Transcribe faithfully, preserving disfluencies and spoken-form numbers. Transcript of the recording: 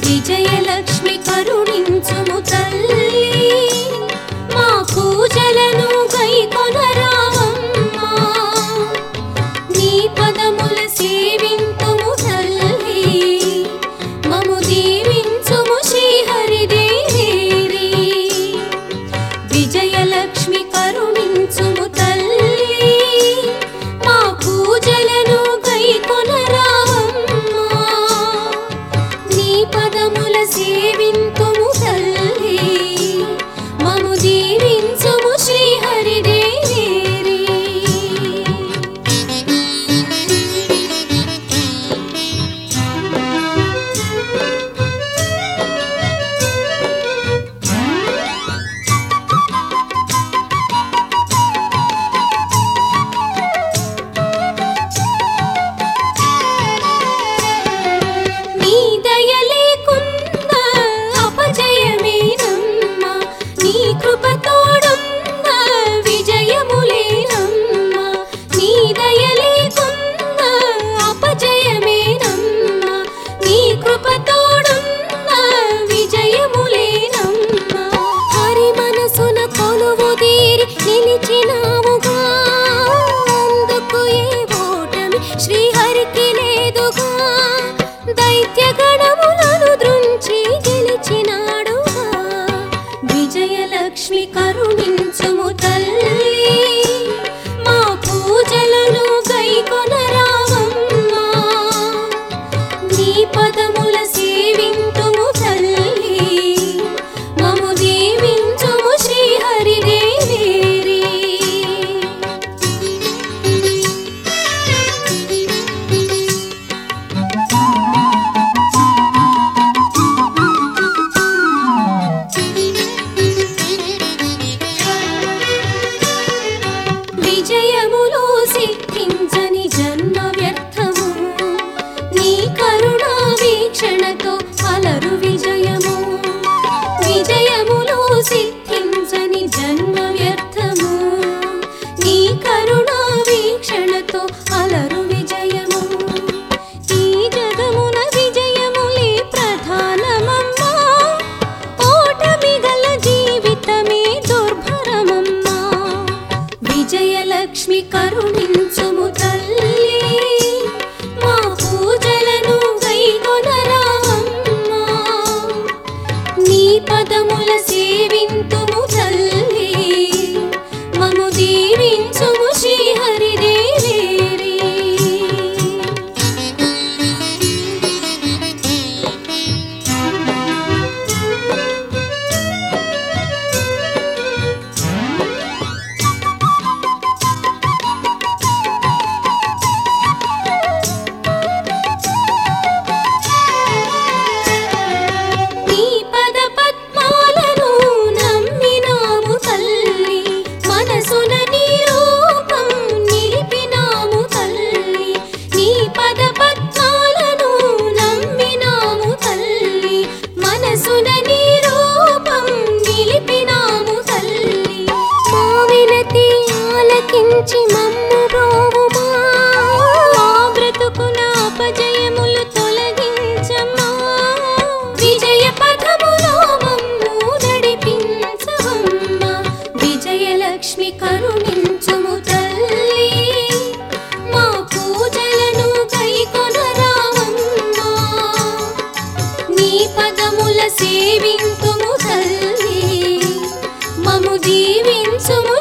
విజయలక్ష్మి కరుణించుము తల్లి మా పూజలను గైకొనరావమ్మా నీ పదముల సేవింతుము తల్లి మము దీవించుము శ్రీహరిదేవి విజయలక్ష్మి కరుణించుము తల్లి మా పూజలను గైకొనరావమ్మా నీ పదముల సేవింతుము తల్లి మము దీవించుము శ్రీహరిదేవి నీ దయ లేకున్నా అపజయమేనమ్మా నీ కృప తోడున్నా విజయములేనమ్మా నీ దయ లేకున్నా అపజయమేనమ్మా నీ కృప తోడున్నా విజయములేనమ్మా హరి మనసున కొలువుదీరి నిలిచినావుగా అందుకు ఏ ఓటమి శ్రీహరికి లేదుగా దైత్య గణములను దృంచి గెలిచినాడుగా విజయలక్ష్మి కరుణించుము తల్లి మా పూజలను గైకొనరావమ్మా నీ పదముల సేవింతుము తల్లి మము దీవించుము శ్రీహరిదేవి విజయములు సిద్ధించని జన్మ వ్యర్థము నీ కరుణా వీక్షణతో అలరు విజయము విజయములు సిద్ధించని జన్మ వ్యర్థము నీ కరుణా వీక్షణతో అలరు విజయము ఈ జగమున విజయములే ప్రధానమమ్మా ఓటమి గల జీవితమే దుర్భరమమ్మా విజయలక్ష్మి కరుణించుము తల్లి మా పూజలను గైకొనరావమ్మా నీ పదముల సేవింతుము తల్లి మము దీవించుము శ్రీహరిదేవి నీ పద పద్మాలను నమ్మినాము తల్లి మనసున నీ రూపం నిలిపినాము తల్లి నీ పద పద్మాలను నమ్మినాము తల్లి మనసున నీ రూపం నిలిపినాము తల్లి మా వినతి ఆలకించి మమ్ము బ్రోవుమా మా బ్రతుకున అపజయములు తొలగించమ్మా విజయ పథములో మమ్ము నడిపించవమ్మా విజయలక్ష్మి కరుణించుము తల్లి మా పూజలను గైకొనరావమ్మా నీ పదముల సేవింతుము తల్లి మము దీవించుము